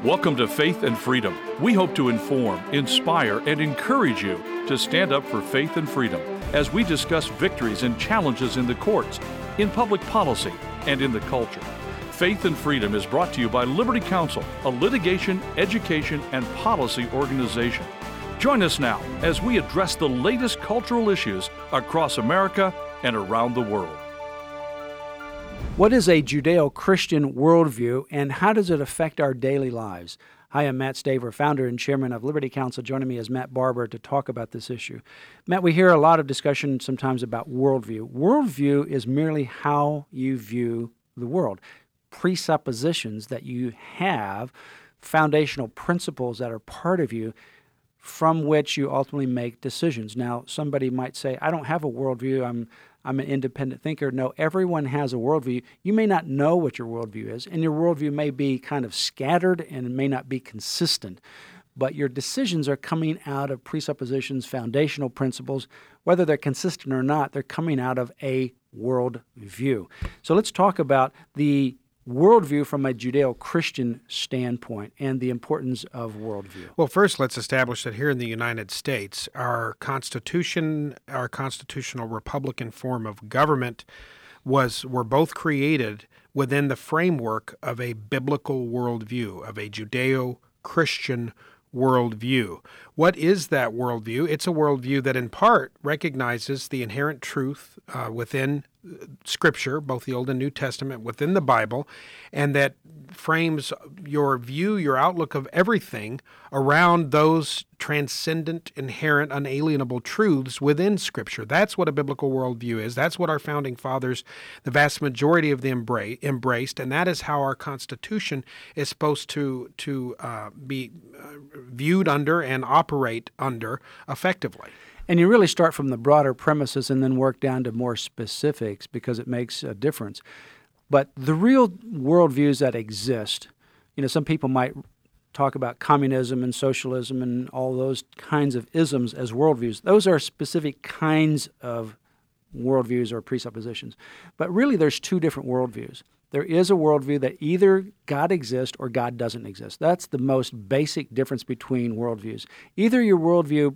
Welcome to Faith and Freedom. We hope to inform, inspire, and encourage you to stand up for faith and freedom as we discuss victories and challenges in the courts, in public policy, and in the culture. Faith and Freedom is brought to you by Liberty Counsel, a litigation, education, and policy organization. Join us now as we address the latest cultural issues across America and around the world. What is a Judeo-Christian worldview, and how does it affect our daily lives? Hi, I'm Matt Staver, founder and chairman of Liberty Counsel. Joining me is Matt Barber to talk about this issue. Matt, we hear a lot of discussion sometimes about worldview. Worldview is merely how you view the world, presuppositions that you have, foundational principles that are part of you, from which you ultimately make decisions. Now, somebody might say, I don't have a worldview, I'm an independent thinker. No, everyone has a worldview. You may not know what your worldview is, and your worldview may be kind of scattered and it may not be consistent. But your decisions are coming out of presuppositions, foundational principles. Whether they're consistent or not, they're coming out of a worldview. So let's talk about the worldview from a Judeo-Christian standpoint and the importance of worldview. Well, first, let's establish that here in the United States, our Constitution, our constitutional Republican form of government were both created within the framework of a biblical worldview, of a Judeo-Christian worldview. What is that worldview? It's a worldview that in part recognizes the inherent truth within Scripture, both the Old and New Testament, within the Bible, and that frames your view, your outlook of everything around those transcendent, inherent, unalienable truths within Scripture. That's what a biblical worldview is. That's what our founding fathers, the vast majority of them embraced, and that is how our Constitution is supposed to be viewed under and operate under effectively. And you really start from the broader premises and then work down to more specifics because it makes a difference. But the real worldviews that exist, some people might talk about communism and socialism and all those kinds of isms as worldviews. Those are specific kinds of worldviews or presuppositions. But really there's two different worldviews. There is a worldview that either God exists or God doesn't exist. That's the most basic difference between worldviews. Either your worldview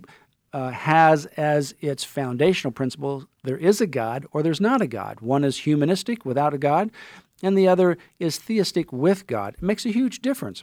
has as its foundational principle, there is a God or there's not a God. One is humanistic without a God, and the other is theistic with God. It makes a huge difference.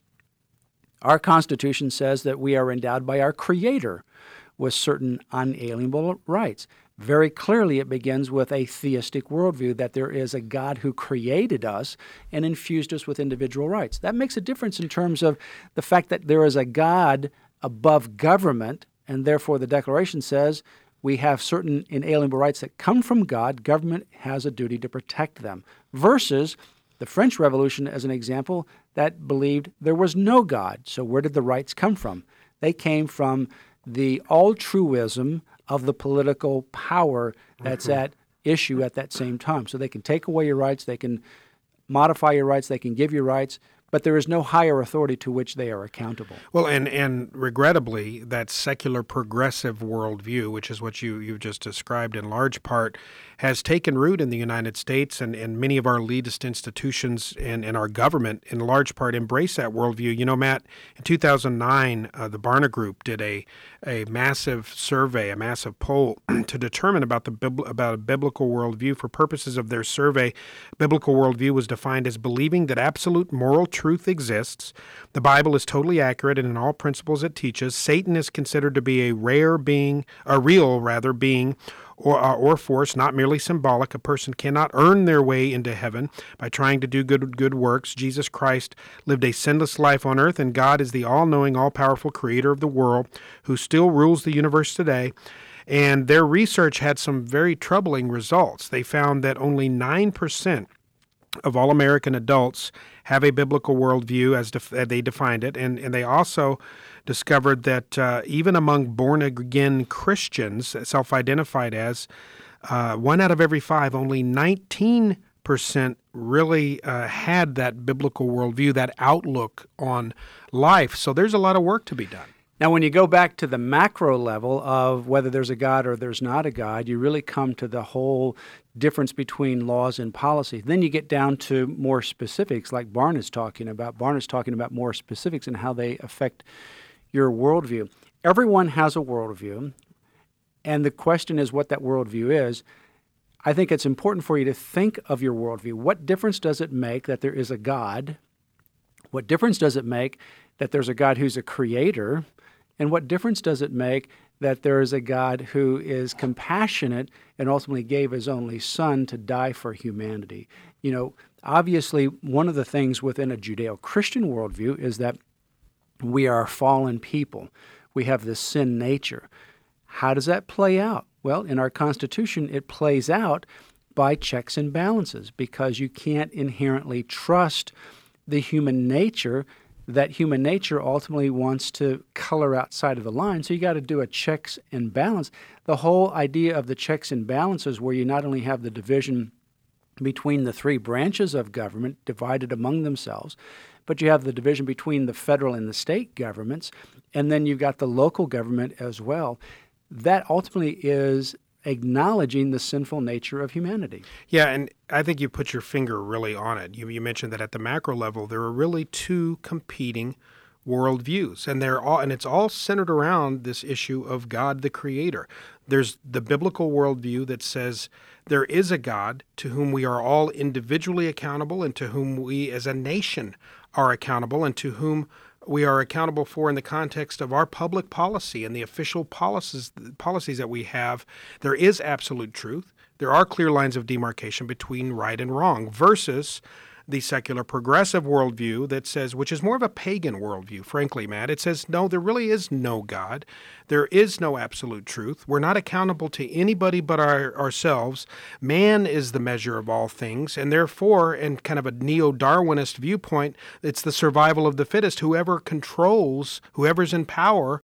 Our Constitution says that we are endowed by our Creator with certain unalienable rights. Very clearly, it begins with a theistic worldview, that there is a God who created us and infused us with individual rights. That makes a difference in terms of the fact that there is a God above government, and therefore the Declaration says we have certain inalienable rights that come from God. Government has a duty to protect them. Versus the French Revolution, as an example, that believed there was no God. So where did the rights come from? They came from the altruism of the political power that's at issue at that same time. So they can take away your rights, they can modify your rights, they can give you rights, but there is no higher authority to which they are accountable. Well, and regrettably, that secular progressive worldview, which is what you've just described in large part, has taken root in the United States, and many of our elitist institutions and our government in large part embrace that worldview. Matt, in 2009, the Barna Group did a massive survey, a massive poll to determine about a biblical worldview. For purposes of their survey, biblical worldview was defined as believing that absolute moral truth exists, the Bible is totally accurate and in all principles it teaches, Satan is considered to be a real being, or force, not merely symbolic. A person cannot earn their way into heaven by trying to do good works. Jesus Christ lived a sinless life on earth, and God is the all-knowing, all-powerful creator of the world who still rules the universe today. And their research had some very troubling results. They found that only 9% of all American adults have a biblical worldview as they defined it, and they also discovered that even among born-again Christians, self-identified as, 1 out of every 5, only 19% really had that biblical worldview, that outlook on life. So there's a lot of work to be done. Now, when you go back to the macro level of whether there's a God or there's not a God, you really come to the whole difference between laws and policy. Then you get down to more specifics, like Barn is talking about. Barn is talking about more specifics and how they affect your worldview. Everyone has a worldview, and the question is what that worldview is. I think it's important for you to think of your worldview. What difference does it make that there is a God? What difference does it make that there's a God who's a creator? And what difference does it make that there is a God who is compassionate and ultimately gave his only son to die for humanity? You know, obviously, one of the things within a Judeo-Christian worldview is that we are fallen people. We have this sin nature. How does that play out? Well, in our Constitution, it plays out by checks and balances because you can't inherently trust the human nature. That human nature ultimately wants to color outside of the line, so you got to do a checks and balance. The whole idea of the checks and balances where you not only have the division between the three branches of government divided among themselves, but you have the division between the federal and the state governments, and then you've got the local government as well. That ultimately is acknowledging the sinful nature of humanity. Yeah, and I think you put your finger really on it. You mentioned that at the macro level, there are really two competing worldviews, and it's all centered around this issue of God the Creator. There's the biblical worldview that says there is a God to whom we are all individually accountable and to whom we as a nation are accountable and to whom we are accountable for in the context of our public policy and the official policies that we have. There is absolute truth. There are clear lines of demarcation between right and wrong versus the secular progressive worldview that says, which is more of a pagan worldview, frankly, Matt. It says, no, there really is no God. There is no absolute truth. We're not accountable to anybody but ourselves. Man is the measure of all things, and therefore, in kind of a neo-Darwinist viewpoint, it's the survival of the fittest. Whoever controls, whoever's in power,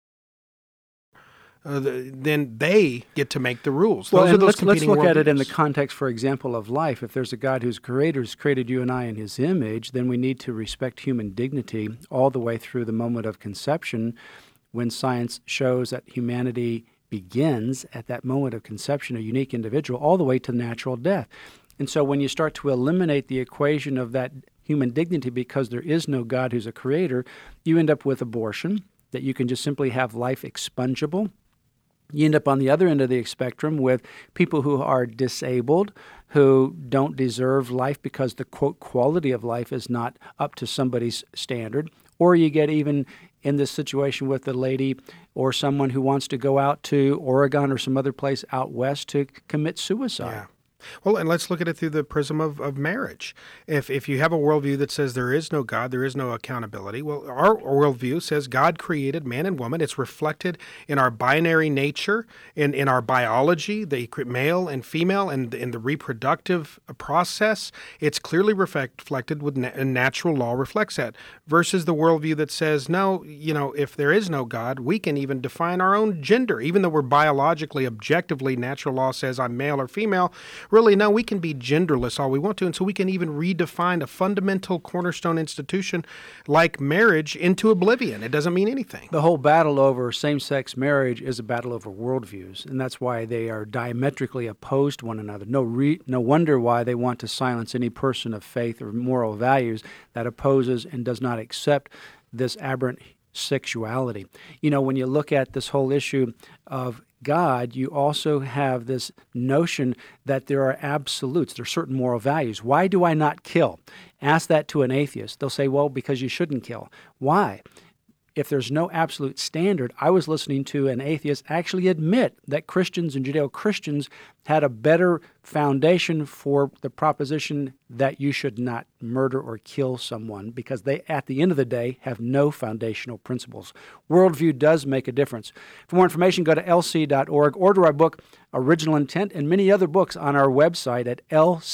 then they get to make the rules. Well, let's look at it in the context, for example, of life. If there's a God who's creator, who's created you and I in his image, then we need to respect human dignity all the way through the moment of conception, when science shows that humanity begins at that moment of conception, a unique individual, all the way to natural death. And so when you start to eliminate the equation of that human dignity because there is no God who's a creator, you end up with abortion, that you can just simply have life expungible. You end up on the other end of the spectrum with people who are disabled, who don't deserve life because the, quote, quality of life is not up to somebody's standard. Or you get even in this situation with a lady or someone who wants to go out to Oregon or some other place out west to commit suicide. Yeah. Well, and let's look at it through the prism of marriage. If you have a worldview that says there is no God, there is no accountability, well, our worldview says God created man and woman. It's reflected in our binary nature, in our biology, the male and female, and in the reproductive process. It's clearly reflected with natural law reflects that, versus the worldview that says, no, if there is no God, we can even define our own gender, even though we're biologically, objectively, natural law says I'm male or female. Really, no, we can be genderless all we want to, and so we can even redefine a fundamental cornerstone institution like marriage into oblivion. It doesn't mean anything. The whole battle over same-sex marriage is a battle over worldviews, and that's why they are diametrically opposed to one another. No wonder why they want to silence any person of faith or moral values that opposes and does not accept this aberrant sexuality. When you look at this whole issue of God, you also have this notion that there are absolutes, there are certain moral values. Why do I not kill? Ask that to an atheist. They'll say, well, because you shouldn't kill. Why? If there's no absolute standard, I was listening to an atheist actually admit that Christians and Judeo-Christians had a better foundation for the proposition that you should not murder or kill someone because they, at the end of the day, have no foundational principles. Worldview does make a difference. For more information, go to lc.org. Order our book, Original Intent, and many other books on our website at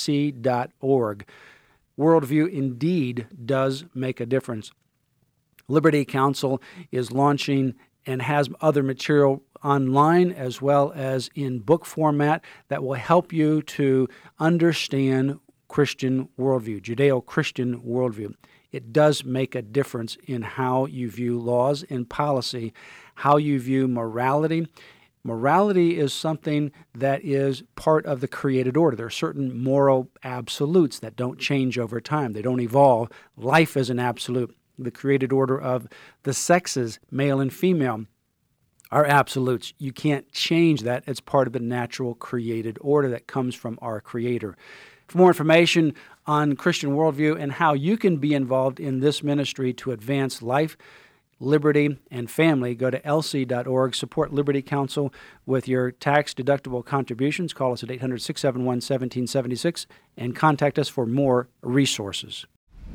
lc.org. Worldview indeed does make a difference. Liberty Counsel is launching and has other material online as well as in book format that will help you to understand Christian worldview, Judeo-Christian worldview. it does make a difference in how you view laws and policy, how you view morality. Morality is something that is part of the created order. There are certain moral absolutes that don't change over time. They don't evolve. Life is an absolute. The created order of the sexes, male and female, are absolutes. You can't change that. It's part of the natural created order that comes from our Creator. For more information on Christian worldview and how you can be involved in this ministry to advance life, liberty, and family, go to lc.org. Support Liberty Counsel with your tax-deductible contributions. Call us at 800-671-1776 and contact us for more resources.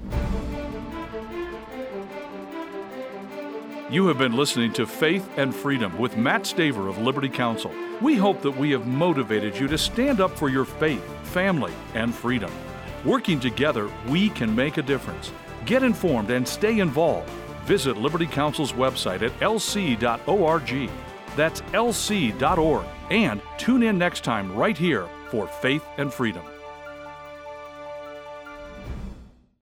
You have been listening to Faith and Freedom with Matt Staver of Liberty Counsel. We hope that we have motivated you to stand up for your faith, family, and freedom. Working together, we can make a difference. Get informed and stay involved. Visit Liberty Counsel's website at lc.org. That's lc.org. And tune in next time right here for Faith and Freedom.